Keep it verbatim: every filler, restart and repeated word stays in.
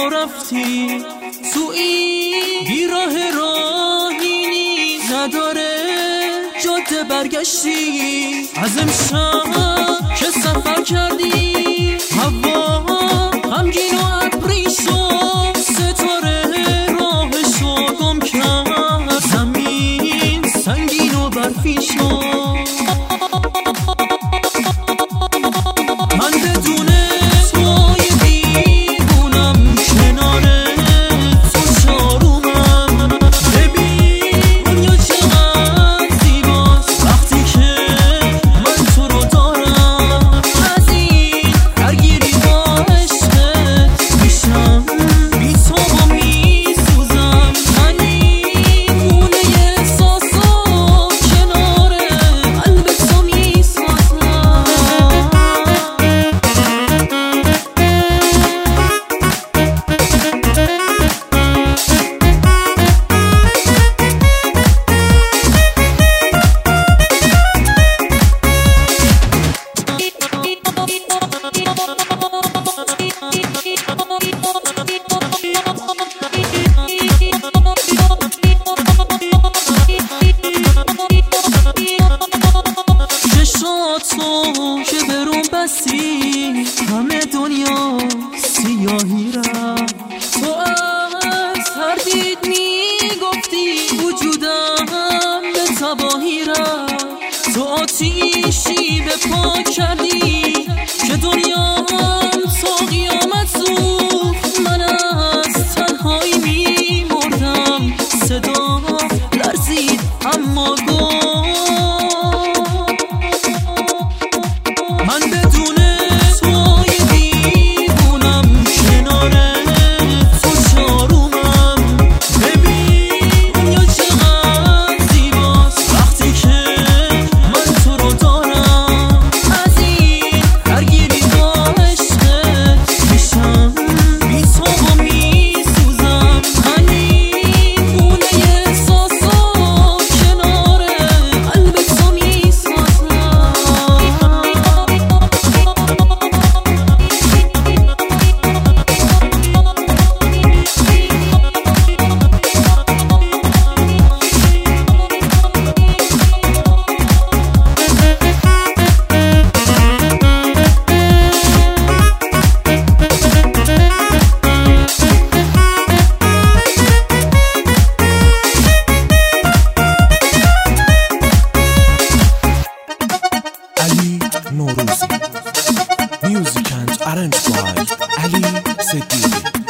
کجا رفتی؟ تو این بیراه راهی نیز نداره جاده برگشتی. از امشب که سفر کردی هوا غمگین و ابری شد، ستاره راهشو گم کرد، زمین سنگین و برفی شد. من بدون توی دیوونم کنار تو چارومم. ببین دنیا چقدر زیباست وقتی که من تو رو دارم. از این درگیری با عشقت میشم بی تو و میسوزم. من این گونه احساسا کنار قلب تو میسازم. چشاتو که برون بستی همه دنیا سیاهی رفت. تو از هر دید میگفتی وجودم به تباهی رفت. تو آتیشی به پا کردی که دنیا تا قیامت سوخت. من از تنهایی میمردم، صدا لرزید اما گفت. من بدون توی دیوونم کنار تو چارومم. ببین دنیا چقدر زیباست وقتی که من تو رو دارم. از این درگیری با عشقت میشم بی تو و میسوزم. من این گونه احساسا کنار قلب تو میسازم. Ali Norouzi. Music and arranged by Ali Seddiqi.